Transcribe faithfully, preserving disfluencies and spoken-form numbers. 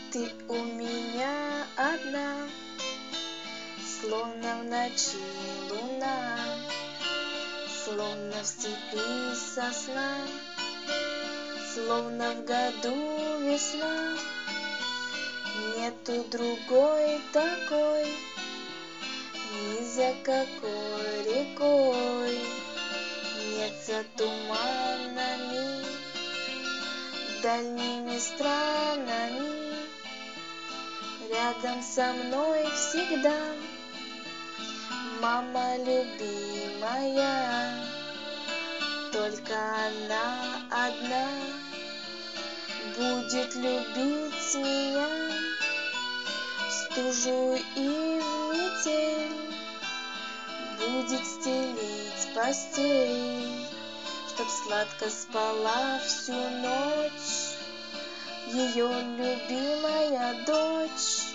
Ты у меня одна, словно в ночи луна, словно в степи сосна, словно в году весна. Нету другой такой, ни за какой рекой, нет за туманами, дальними странами. Рядом со мной всегда мама любимая, только она одна будет любить меня в стужу и в метель, будет стелить постель, чтоб сладко спала всю ночь ее любимая дочь.